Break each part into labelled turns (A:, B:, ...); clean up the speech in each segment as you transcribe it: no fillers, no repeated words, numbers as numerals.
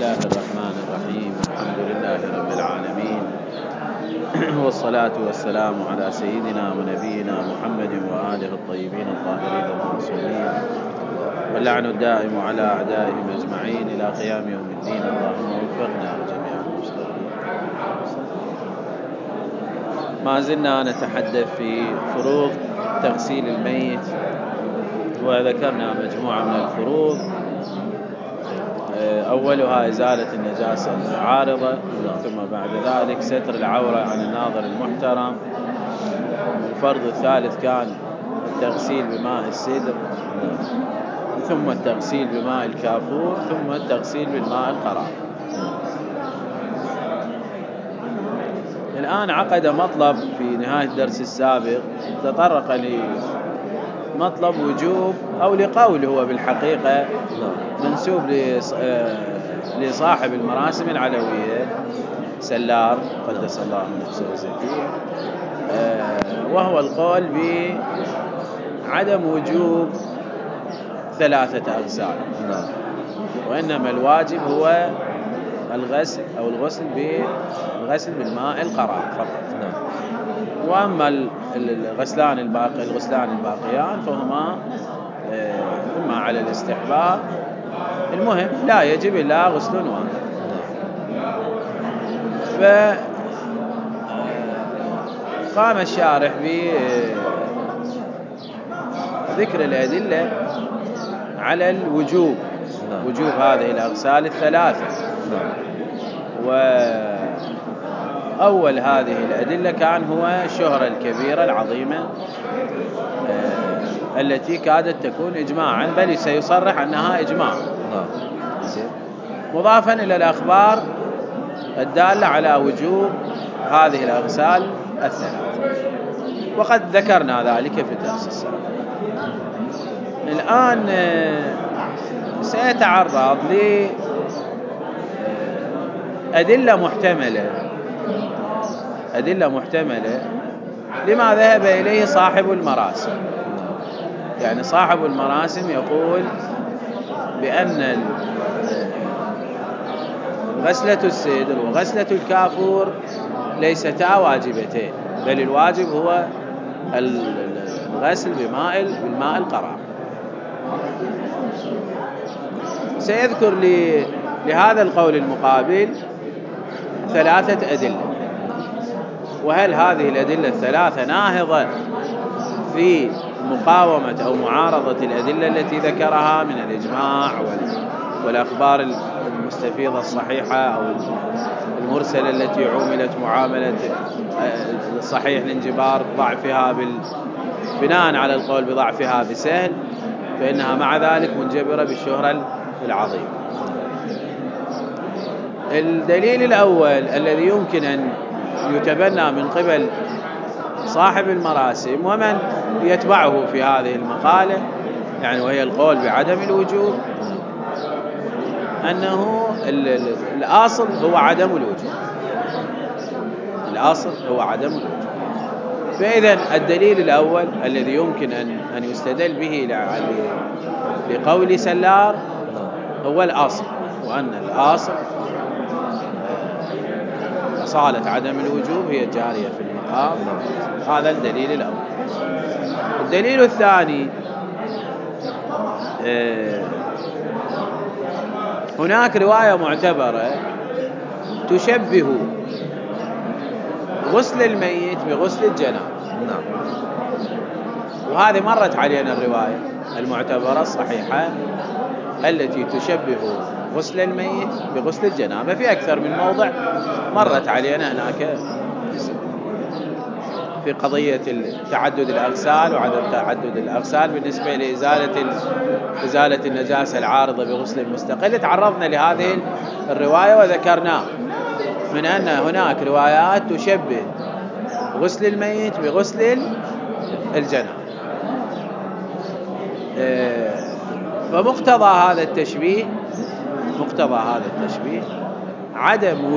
A: الله الرحمن الرحيم. الحمد لله رب العالمين، والصلاة والسلام على سيدنا ونبينا محمد وآله الطيبين الطاهرين المعصومين، واللعن الدائم على أعدائهم أجمعين إلى قيام يوم الدين. اللهم وفقنا جميعا المسلمين. ما زلنا نتحدث في فروض تغسيل الميت، وذكرنا مجموعة من الفروض. أولها إزالة النجاسة العارضة، ثم بعد ذلك ستر العورة عن الناظر المحترم. الفرض الثالث كان التغسيل بماء السدر، ثم التغسيل بماء الكافور، ثم التغسيل بالماء القرار. الآن عقد مطلب في نهاية الدرس السابق، تطرق لمطلب وجوب أو لقول هو بالحقيقة منسوب لصاحب المراسم العلوية سلار قدس الله نفسه وزكيه، وهو القول بعدم وجوب 3 أغسال، وإنما الواجب هو الغسل أو الغسل بالماء القرار فقط. وأما الغسلان الباقيان فهما إما على الاستحباب، المهم لا يجب إلا غسل واحد. فقام الشارح بذكر الأدلة على الوجوب، وجوب هذه الأغسال الثلاثة. وأول هذه الأدلة كان هو الشهرة الكبيرة العظيمة التي كادت تكون إجماعا، بل سيصرح أنها إجماع، مضافا إلى الأخبار الدالة على وجوب هذه الأغسال الثلاثة، وقد ذكرنا ذلك في الدرس السابق. الآن سيتعرض لأدلة محتملة لما ذهب إليه صاحب المراسم. يعني صاحب المراسم يقول بأن غسلة السدر وغسلة الكافور ليستا واجبتين، بل الواجب هو الغسل بالماء القرار. سيذكر لهذا القول المقابل 3 أدلة، وهل هذه الأدلة الثلاثة ناهضة في مقاومة أو معارضة الأدلة التي ذكرها من الإجماع والأخبار المستفيضة الصحيحة أو المرسلة التي عوملت معاملة صحيح الانجبار ضعفها بناء على القول بضعفها بسهل، فإنها مع ذلك منجبرة بالشهرة العظيمة. الدليل الأول الذي يمكن أن يتبنى من قبل صاحب المراسم ومن يتبعه في هذه المقالة، يعني وهي القول بعدم الوجوب، أنه الأصل هو عدم الوجوب. فإذا الدليل الأول الذي يمكن أن يستدل به لقول سلار هو الأصل، وأن الأصل أصالة عدم الوجوب هي الجارية في المقام. هذا الدليل الأول. الدليل الثاني، هناك رواية معتبرة تشبه غسل الميت بغسل الجنابة. وهذه مرت علينا الرواية المعتبرة الصحيحة التي تشبه غسل الميت بغسل الجنابة في أكثر من موضع، مرت علينا هناك في قضية تعدد الأغسال وعدم تعدد الأغسال بالنسبة لإزالة النجاسة العارضة بغسل مستقل. تعرضنا لهذه الرواية وذكرنا من أن هناك روايات تشبه غسل الميت بغسل الجنابة. فمقتضى هذا التشبيه عدم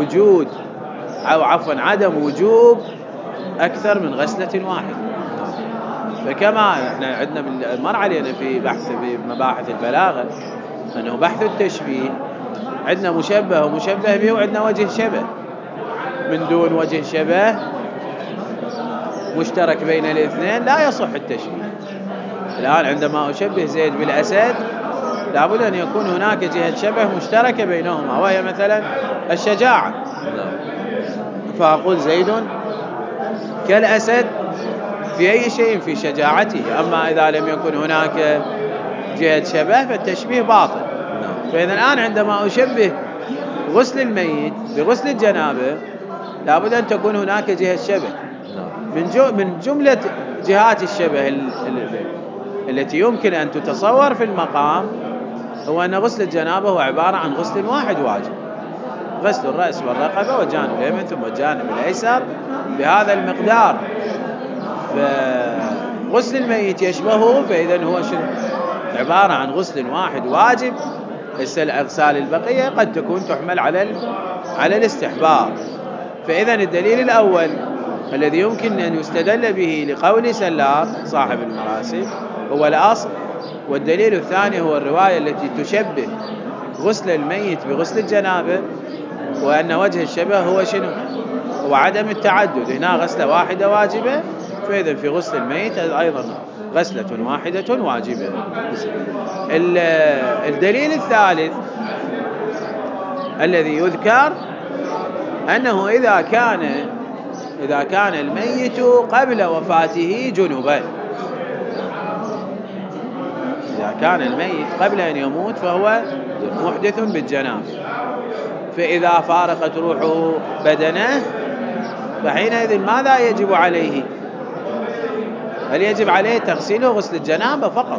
A: وجوب أكثر من غسلة واحدة. فكما احنا عندنا مر علينا في مباحث البلاغة أنه بحث التشبيه عندنا مشبه ومشبه به، وعندنا وجه شبه. من دون وجه شبه مشترك بين الاثنين لا يصح التشبيه. الآن عندما أشبه زيد بالأسد لابد أن يكون هناك جهة شبه مشتركة بينهما، وهي مثلا الشجاعة، فأقول زيد كالأسد في أي شيء في شجاعته. أما إذا لم يكن هناك جهة شبه فالتشبيه باطل. فإذا الآن عندما أشبه غسل الميت بغسل الجنابة لابد أن تكون هناك جهة شبه. من جملة جهات الشبه التي يمكن أن تتصور في المقام هو أن غسل الجنابة هو عبارة عن غسل واحد واجب، غسل الرأس والرقبة والجانب الأيمن ثم الجانب الأيسر بهذا المقدار. فغسل الميت يشبهه، فإذا هو عبارة عن غسل واحد واجب. الأغسال البقية قد تكون تحمل على الاستحباب. فإذا الدليل الأول الذي يمكن أن يستدل به لقول سلار صاحب المراسي هو الأصل، والدليل الثاني هو الرواية التي تشبه غسل الميت بغسل الجنابة، وأن وجه الشبه هو شنو؟ هو عدم التعدد. هنا غسلة واحدة واجبة، فإذا في غسل الميت أيضا غسلة واحدة واجبة. الدليل الثالث الذي يذكر أنه إذا كان الميت قبل وفاته جنبا، إذا كان الميت قبل أن يموت فهو محدث بالجنابة، فإذا فارقت روحه بدنه فحينئذ ماذا يجب عليه؟ هل يجب عليه تغسيله غسل الجنابة فقط؟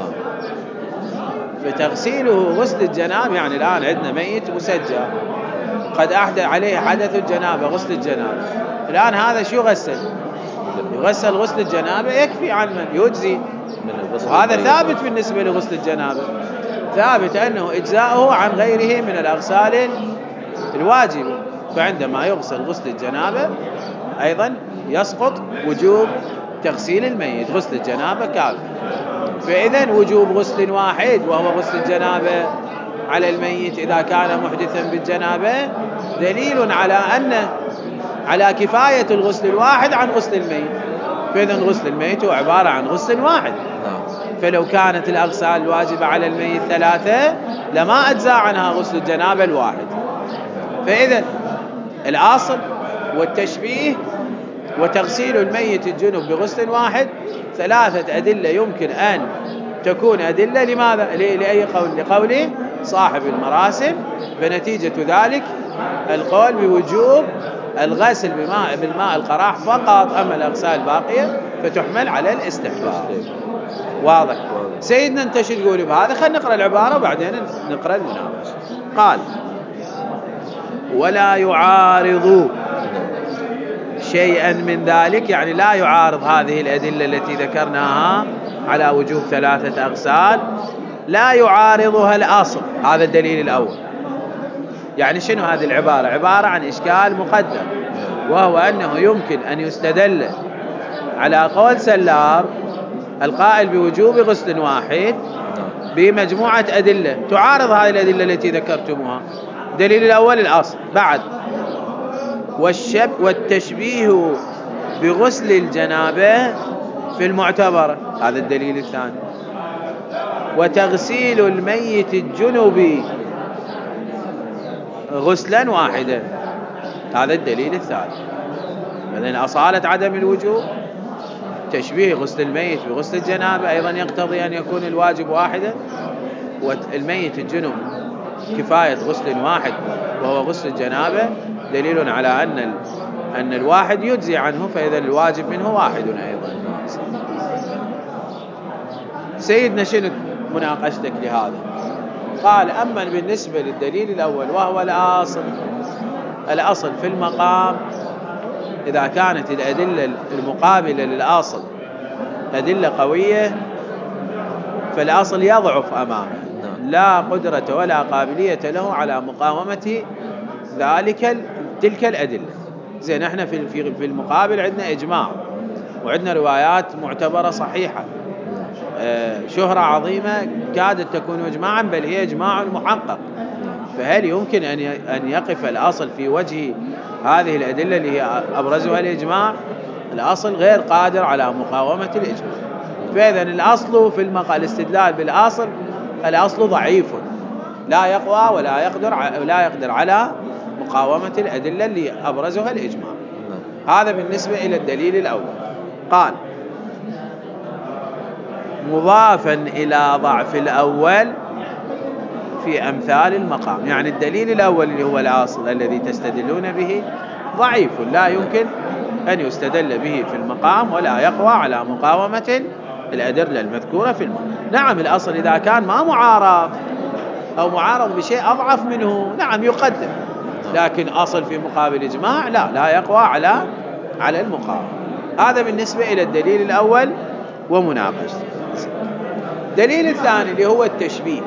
A: فتغسيله غسل الجنابة يعني الآن عندنا ميت مسجى قد أحدث عليه حدث الجنابة غسل الجنابة، الآن هذا شو يغسل غسل الجنابة يكفي عن من يجزي. وهذا ثابت بالنسبة لغسل الجنابة، ثابت أنه إجزاؤه عن غيره من الأغسال الواجبة. فعندما يغسل غسل الجنابة أيضا يسقط وجوب تغسيل الميت، غسل الجنابة كافي. فإذن وجوب غسل واحد وهو غسل الجنابة على الميت إذا كان محدثا بالجنابة دليل على كفاية الغسل الواحد عن غسل الميت. فإذن غسل الميت هو عبارة عن غسل واحد. فلو كانت الأغسال الواجبة على الميت 3 لما أجزى عنها غسل الجنابة الواحد. فإذن الأصل والتشبيه وتغسيل الميت الجنب بغسل واحد 3 أدلة يمكن أن تكون أدلة. لماذا؟ لأي قول؟ لقول صاحب المراسم، فنتيجة ذلك القول بوجوب الغسل بالماء القراح فقط، أما الأغسال الباقية فتحمل على الاستحباب. واضح؟ سيدنا انت شو تقول بهذا؟ خلينا نقرأ العبارة وبعدين نقرأ المناقشة. قال: ولا يعارض شيئا من ذلك، يعني لا يعارض هذه الأدلة التي ذكرناها على وجوب 3 أغسال، لا يعارضها الأصل. هذا الدليل الأول. يعني شنو هذه العبارة؟ عبارة عن إشكال مقدم، وهو أنه يمكن أن يستدل على قول سلار القائل بوجوب غسل واحد بمجموعة أدلة تعارض هذه الأدلة التي ذكرتموها. الدليل الأول الأصل، بعد والتشبيه بغسل الجنابة في المعتبرة، هذا الدليل الثاني. وتغسيل الميت الجنوبي غسلا واحدا، هذا الدليل الثالث. إذن أصالة عدم الوجوب تشبيه غسل الميت بغسل الجنابة أيضا يقتضي أن يكون الواجب واحدا، والميت الجنوب كفاية غسل واحد وهو غسل الجنابة دليل على أن الواحد يجزي عنه، فإذا الواجب منه واحد أيضا. سيدنا شنو مناقشتك لهذا؟ قال: أما بالنسبة للدليل الأول وهو الأصل في المقام، إذا كانت الأدلة المقابلة للأصل أدلة قوية فالأصل يضعف أمامه، لا قدرة ولا قابلية له على مقاومة تلك الأدلة. زين، احنا في المقابل عندنا إجماع وعندنا روايات معتبرة صحيحة، شهرة عظيمة كادت تكون إجماعا، بل هي إجماع محقق. فهل يمكن أن يقف الأصل في وجه هذه الأدلة اللي هي أبرزها الإجماع؟ الأصل غير قادر على مقاومة الإجماع. فإذا الأصل في الاستدلال بالأصل الأصل ضعيف لا يقوى ولا يقدر على مقاومة الأدلة اللي أبرزها الإجماع. هذا بالنسبة إلى الدليل الأول. قال مضافا إلى ضعف الأول في أمثال المقام، يعني الدليل الأول اللي هو الأصل الذي تستدلون به ضعيف لا يمكن أن يستدل به في المقام ولا يقوى على مقاومة الأدلة المذكورة في المقام. نعم الأصل إذا كان ما معارض أو معارض بشيء أضعف منه نعم يقدم، لكن أصل في مقابل إجماع لا يقوى على المقاومة. هذا بالنسبة إلى الدليل الأول ومناقشته. الدليل الثاني اللي هو التشبيه،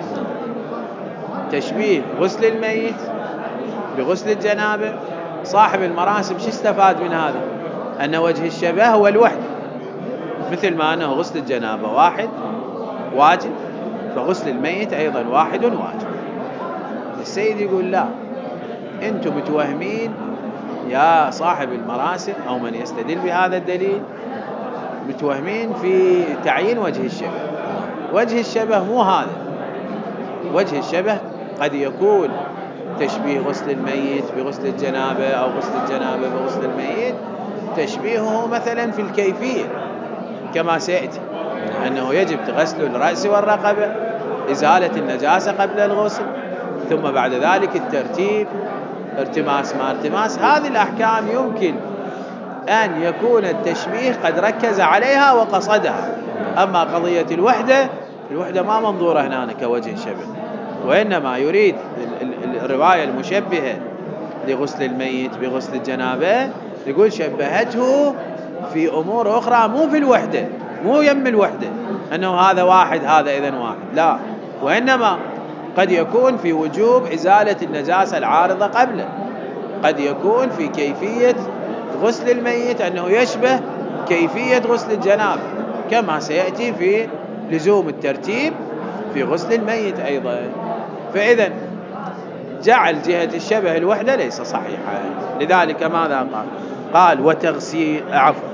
A: تشبيه غسل الميت بغسل الجنابة. صاحب المراسم شو استفاد من هذا؟ أن وجه الشبه هو الوحدة، مثل ما أنه غسل الجنابة واحد واجب فغسل الميت أيضا واحد واجب. السيد يقول لا، أنتم متوهمين يا صاحب المراسم أو من يستدل بهذا الدليل، متوهمين في تعيين وجه الشبه. وجه الشبه مو هذا. وجه الشبه قد يكون تشبيه غسل الميت بغسل الجنابة أو غسل الجنابة بغسل الميت تشبيهه مثلا في الكيفية كما سيأتي، أنه يجب غسل الرأس والرقبة، إزالة النجاسة قبل الغسل، ثم بعد ذلك الترتيب، ارتماس ما ارتماس. هذه الأحكام يمكن أن يكون التشبيه قد ركز عليها وقصدها. أما قضية الوحدة ما منظورة هنا كوجه شبه، وإنما يريد الرواية المشبهة لغسل الميت بغسل الجنابة يقول شبهته في أمور أخرى مو في الوحدة، مو يم الوحدة أنه هذا واحد هذا إذن واحد، لا، وإنما قد يكون في وجوب إزالة النجاسة العارضة قبله، قد يكون في كيفية غسل الميت أنه يشبه كيفية غسل الجنابة كما سيأتي في لزوم الترتيب في غسل الميت أيضا. فإذا جعل جهة الشبه الوحدة ليس صحيحا. لذلك ماذا قال وتغسيل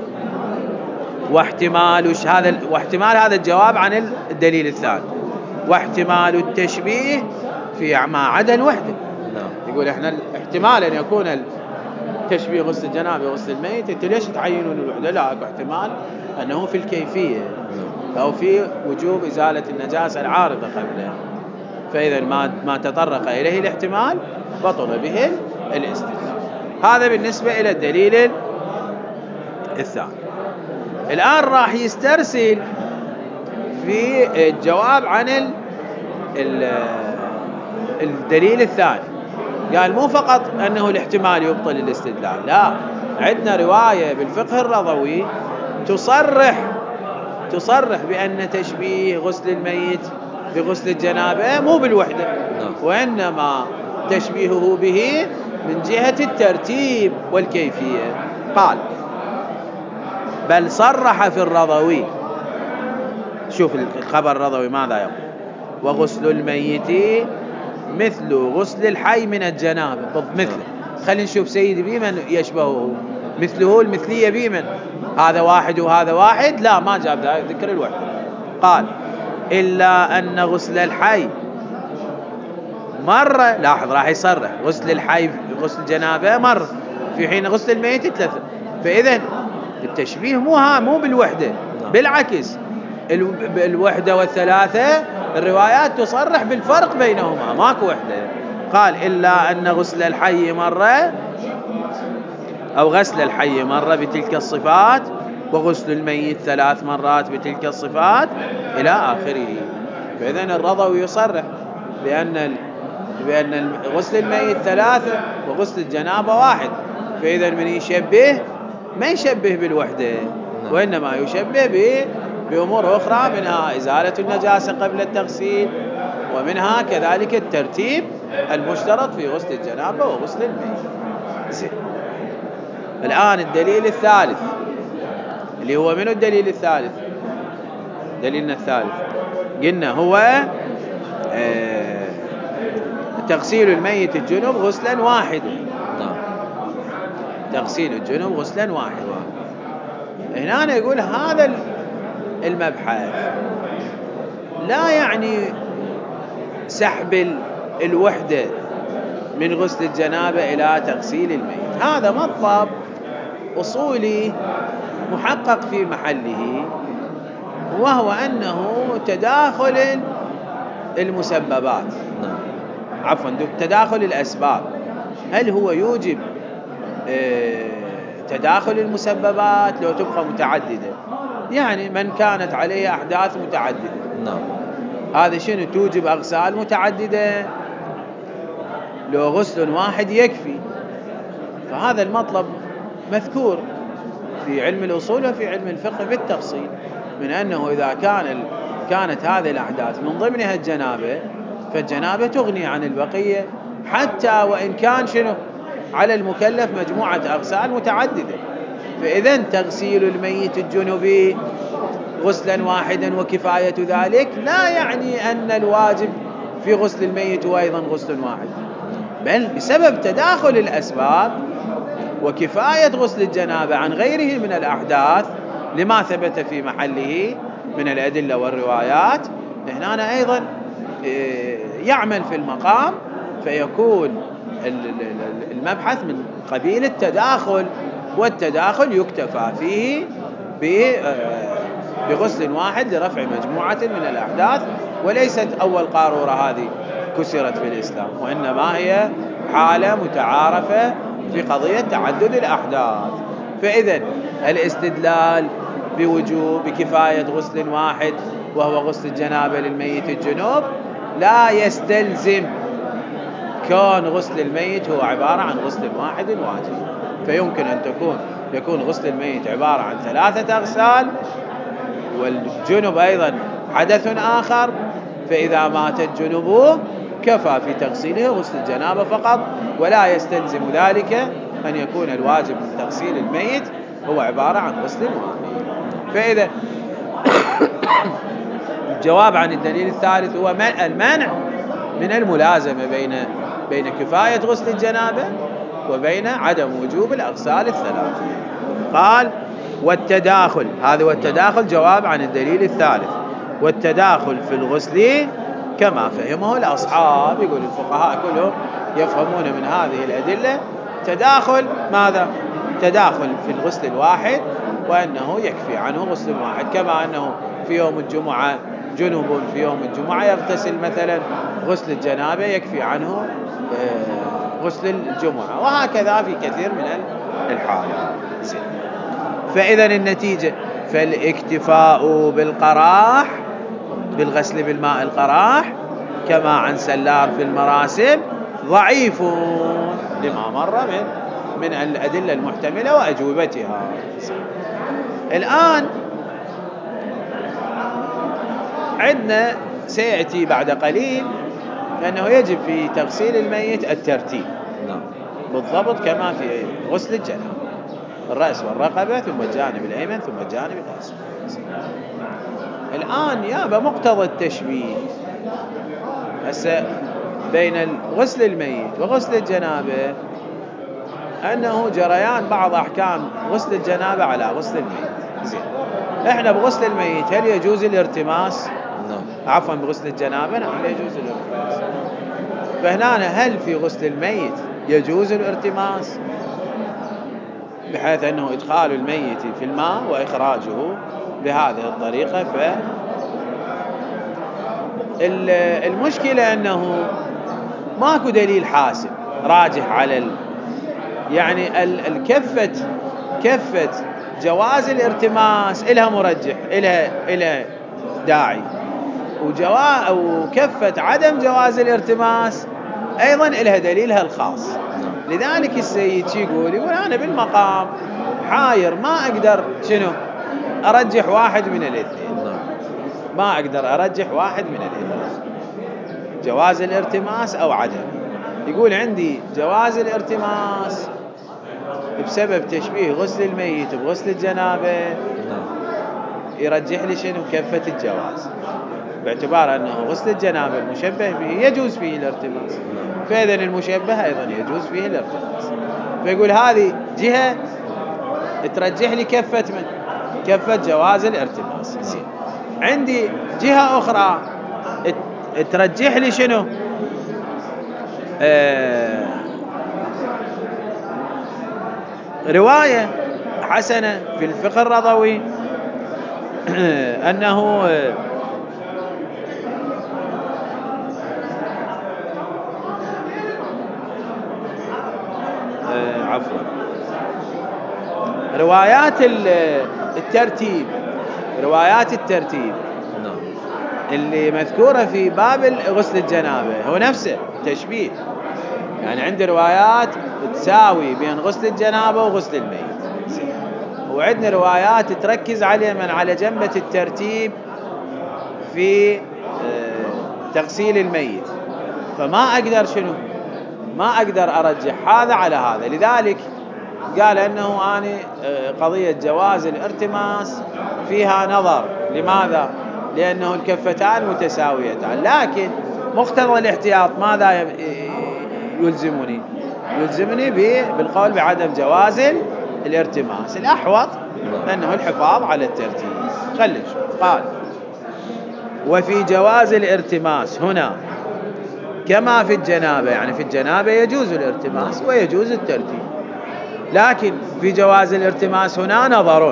A: واحتمال هذا الجواب عن الدليل الثاني، واحتمال التشبيه في ما عدا الوحدة. يقول احنا احتمال أن يكون التشبيه غسل الجنابة وغسل الميت، انتوا ليش تعينون الوحدة؟ لا، احتمال أنه في الكيفية أو في وجوب إزالة النجاسة العارضة قبله. فإذا ما تطرق إليه الاحتمال بطل به الاستدلال. هذا بالنسبة إلى الدليل الثاني. الآن راح يسترسل في الجواب عن الدليل الثاني. قال مو فقط أنه الاحتمال يبطل الاستدلال، لا، عندنا رواية بالفقه الرضوي تصرح بأن تشبيه غسل الميت بغسل الجنابة مو بالوحدة، وإنما تشبيهه به من جهة الترتيب والكيفية. قال بل صرح في الرضوي، شوف الخبر الرضوي ماذا يقول: وغسل الميت مثل غسل الحي من الجنابة. مثله، خلينا نشوف سيدي بمن يشبهه، مثله المثلية بمن؟ هذا واحد وهذا واحد؟ لا، ما جاب ذكر الوحدة. قال إلا أن غسل الحي مرة، لاحظ راح يصرح غسل الحي غسل الجنابة مرة، في حين غسل الميت ثلاثة. فإذا التشبيه مو بالوحدة، بالعكس الوحدة والثلاثة الروايات تصرح بالفرق بينهما، ماكو وحدة. قال إلا أن غسل الحي مرة أو غسل الحي مرة بتلك الصفات، وغسل الميت 3 مرات بتلك الصفات إلى آخره. فإذا الرضوي يصرح بأن غسل الميت 3 وغسل الجنابة 1. فإذا من يشبه ما يشبه بالوحدة، وإنما يشبه بأمور أخرى، منها إزالة النجاسة قبل التغسيل، ومنها كذلك الترتيب المشترط في غسل الجنابة وغسل الميت. زين. الآن الدليل الثالث اللي هو من الدليل الثالث، دليلنا الثالث قلنا هو تغسيل الميت الجنب غسلا واحدا. تغسيل الجنب غسلا واحدا. هنا أنا يقول هذا المبحث لا يعني سحب الوحدة من غسل الجنابة إلى تغسيل الميت. هذا مطلب أصولي محقق في محله، وهو أنه تداخل المسببات، عفوا تداخل الأسباب. هل هو يوجب تداخل المسببات لو تبقى متعددة؟ يعني من كانت عليه أحداث متعددة، هذا شنو؟ توجب أغسال متعددة، لو غسل واحد يكفي. فهذا المطلب مذكور في علم الأصول وفي علم الفقه بالتفصيل، من أنه إذا كانت هذه الأحداث من ضمنها الجنابة، فالجنابة تغني عن البقية، حتى وإن كان شنو على المكلف مجموعة أغسال متعددة. فإذا تغسيل الميت الجنبي غسلا واحدا وكفاية ذلك لا يعني أن الواجب في غسل الميت هو أيضا غسل واحد، بل بسبب تداخل الأسباب وكفاية غسل الجنابة عن غيره من الأحداث لما ثبت في محله من الأدلة والروايات، هنا أيضا يعمل في المقام، فيكون المبحث من قبيل التداخل، والتداخل يكتفى فيه بغسل واحد لرفع مجموعة من الأحداث، وليست أول قارورة هذه كسرت في الإسلام، وإنما هي حالة متعارفة في قضية تعدد الأحداث. فإذا الاستدلال بكفاية غسل واحد وهو غسل الجنابة للميت الجنوب لا يستلزم كون غسل الميت هو عبارة عن غسل واحد واجب، فيمكن أن يكون غسل الميت عبارة عن 3 أغسال، والجنب أيضا حدث آخر، فإذا مات الجنب كفى في تغسيله غسل الجنابة فقط، ولا يستلزم ذلك أن يكون الواجب من تغسيل الميت هو عبارة عن غسل واحد. فإذا الجواب عن الدليل الثالث هو المنع من الملازمة بين كفاية غسل الجنابة وبين عدم وجوب الأغسال الثلاثة. قال والتداخل، هذا والتداخل جواب عن الدليل الثالث، والتداخل في الغسل كما فهمه الأصحاب. يقول الفقهاء كلهم يفهمون من هذه الأدلة تداخل ماذا؟ تداخل في الغسل الواحد، وأنه يكفي عنه غسل واحد، كما أنه في يوم الجمعة جنوب في يوم الجمعة يغتسل مثلا غسل الجنابة يكفي عنه غسل الجمعة، وهكذا في كثير من الحالات. فإذا النتيجة فالاكتفاء بالقراح، بالغسل بالماء القراح كما عن سلار في المراسم ضعيف لما مر من الأدلة المحتملة وأجوبتها. الآن عندنا سيأتي بعد قليل أنه يجب في تغسيل الميت الترتيب بالضبط كما في غسل الجنابة، الرأس والرقبة ثم الجانب الأيمن ثم الجانب الأيسر. الآن يابا مقتضى التشبيه هسه بين غسل الميت وغسل الجنابة أنه جريان بعض أحكام غسل الجنابة على غسل الميت. زين، إحنا بغسل الميت هل يجوز الارتماس؟ عفوا بغسل الجنابة نعم يجوز الارتماس. فهنا هل في غسل الميت يجوز الارتماس بحيث أنه إدخال الميت في الماء وإخراجه بهذه الطريقة؟ المشكلة أنه ماكو دليل حاسم راجح على يعني كفة جواز الارتماس إلها مرجح، إلها داعي، وكفة عدم جواز الارتماس أيضا إلها دليلها الخاص. لذلك السيد يقول أنا بالمقام حاير، ما أقدر أرجح واحد من الاثنين، ما أقدر أرجح واحد من الاثنين، جواز الارتماس أو عدم. يقول عندي جواز الارتماس بسبب تشبيه غسل الميت بغسل الجنابة، يرجح لي كفة الجواز، باعتبار أنه غسل الجنابة المشبه به يجوز فيه الارتماس، فإذا المشبه أيضا يجوز فيه الارتماس. فيقول هذه جهة ترجح لي كفة جواز الارتماس. عندي جهة أخرى ترجح لي شنو؟ رواية حسنة في الفقه الرضوي أنه روايات الترتيب اللي مذكورة في باب غسل الجنابة هو نفسه تشبيه، يعني عندي روايات تساوي بين غسل الجنابة وغسل الميت، وعندنا روايات تركز على جنبة الترتيب في تغسيل الميت. فما أقدر أرجح هذا على هذا، لذلك قال أنه أنا قضية جواز الارتماس فيها نظر. لماذا؟ لأنه الكفتان متساويتان، لكن مقتضى الاحتياط ماذا يلزمني بالقول بعدم جواز الارتماس. الأحوط أنه الحفاظ على الترتيب. قال وفي جواز الارتماس هنا كما في الجنابة، يعني في الجنابة يجوز الارتماس ويجوز الترتيب، لكن في جواز الارتماس هنا نظر.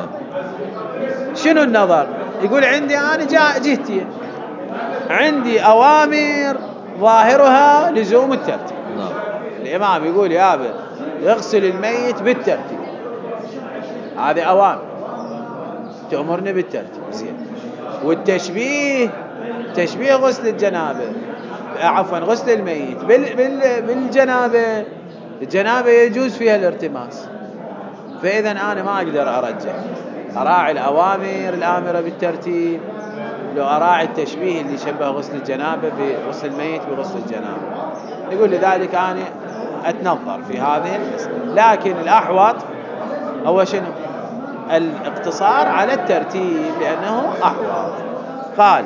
A: شنو النظر؟ يقول عندي أنا جهتي، عندي أوامر ظاهرها لزوم الترتيب. الإمام يقول يا أبا يغسل الميت بالترتيب، هذه أوامر تأمرني بالترتيب. والتشبيه تشبيه غسل الجنابة غسل الميت بالجنابة، الجنابة يجوز فيها الارتماس. فإذا أنا ما أقدر أرجح، أراعي الأوامر الآمرة بالترتيب لو أراعي التشبيه اللي شبه غسل الجنابة بغسل الميت بغسل الجنابة. يقول لذلك أنا أتنظر في هذه المسألة، لكن الأحوط هو شنو؟ الاقتصار على الترتيب لأنه أحوط. قال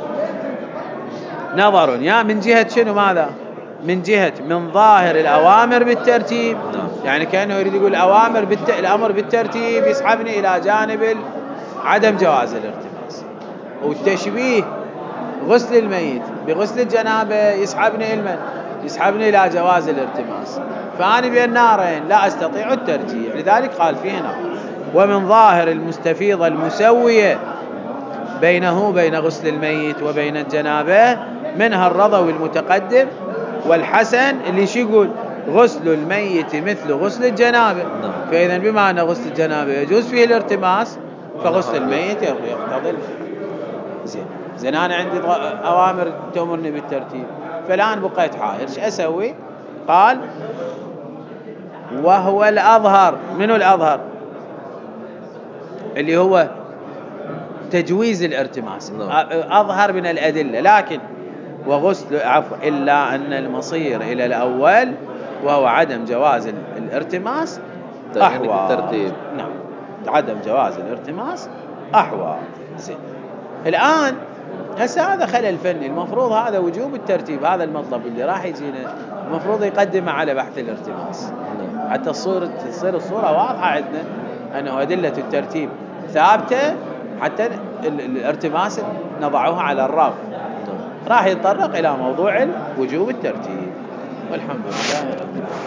A: نظر يا من جهة شنو؟ ماذا؟ من ظاهر الأوامر بالترتيب، يعني كأنه يريد يقول الأمر بالترتيب يسحبني إلى جانب عدم جواز الارتماس، والتشبيه غسل الميت بغسل الجنابة يسحبني إلى جواز الارتماس. فأنا بين نارين لا أستطيع الترجيح، لذلك قال فيه نظر. ومن ظاهر المستفيضة المسوية بينه وبين غسل الميت وبين الجنابة منها الرضوي المتقدم والحسن اللي يقول غسل الميت مثل غسل الجنابة. فإذا بما أن غسل الجنابة يجوز فيه الارتماس فغسل الميت يقتضي. زين أنا عندي أوامر تأمرني بالترتيب، فالآن بقيت حائر ايش أسوي؟ قال وهو الأظهر. منه الأظهر؟ اللي هو تجويز الارتماس، أظهر من الأدلة. لكن إلا أن المصير إلى الأول وهو عدم جواز الارتماس أحوال. نعم، عدم جواز الارتماس أحوال. زين الآن هذا خلل فني، المفروض هذا وجوب الترتيب، هذا المطلب اللي راح يجينا المفروض يقدمه على بحث الارتماس حتى تصير الصورة واضحة عندنا أنه أدلة الترتيب ثابتة، حتى الارتماس نضعوها على الرف. راح يتطرق إلى موضوع وجوب الترتيب، والحمد لله رب العالمين.